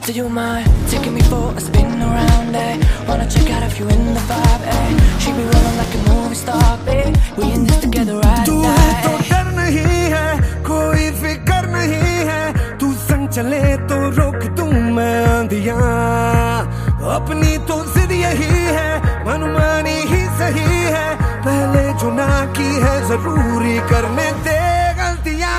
Do you mind taking me for a spin around, eh? Wanna check out if you in the vibe, eh? She be rolling like a movie star, babe. We in this together right तू now, है तो डर नहीं है, कोई फिकर नहीं है। तू संग चले तो रोक दूं मैं आंधियां। अपनी तो जिद यही है, मनमानी ही सही है। पहले जो ना की है जरूरी करने दे गलतियां।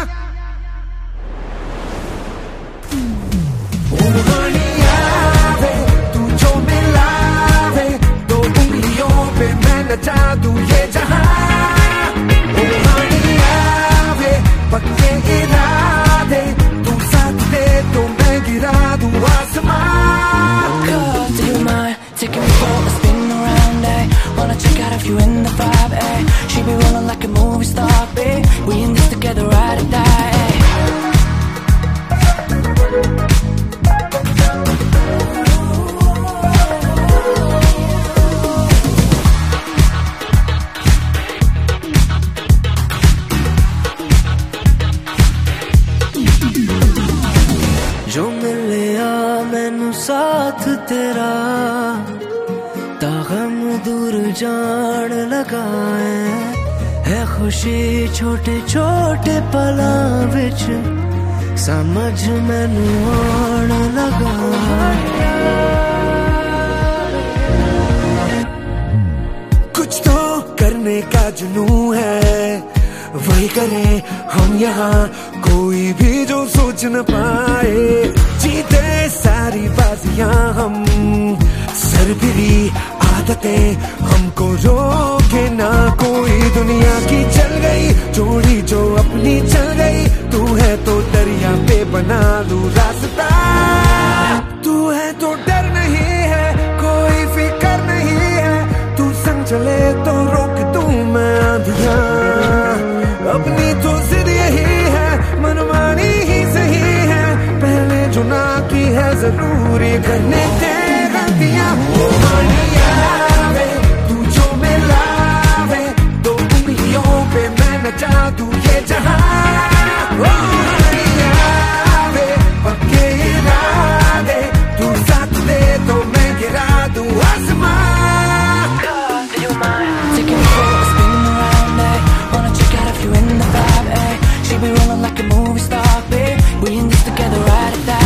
जादू ये जहां वे पक्के इरादे तू साथ दे तो मैं गिरा दूं आसमान। Girl, do you mind taking me for a spin around, eh? Wanna check out if you in the vibe, eh? She be rolling like a movie star, babe. We in this together ride or die, eh? जो मिलिया मैनू साथ तेरा तागम दूर जान लगा है खुशी छोटे छोटे पलां विच समझ मैनू आन लगा। कुछ तो करने का जुनून है, वही करें हम यहाँ, कोई भी जो सोच न पाए। जीते सारी बाजियां हम, सरफिरी आदतें हमको रोके ना कोई। दुनिया की चल गई जोड़ी जो अपनी चल गई, तू है तो दरिया पे बना लूं रास्ता। तू है तो डर नहीं है, कोई फिकर नहीं है। तू संग चले तो रोक दूं मैं आंधियां। अपनी तो जिद यही है, मनमानी ही सही है। पहले जो ना की है जरूरी करने दे गलतियां। तू जो मिलावे दो उंगलियों पे मैं नचा दूं ये जहां। पक्के इरादे तू साथ दे तो मैं गिरा दूं आसमान। Do you mind taking me for a spin around, eh? Wanna check out if you in the vibe, eh? She be rolling like a movie star, babe. We in this together right or die.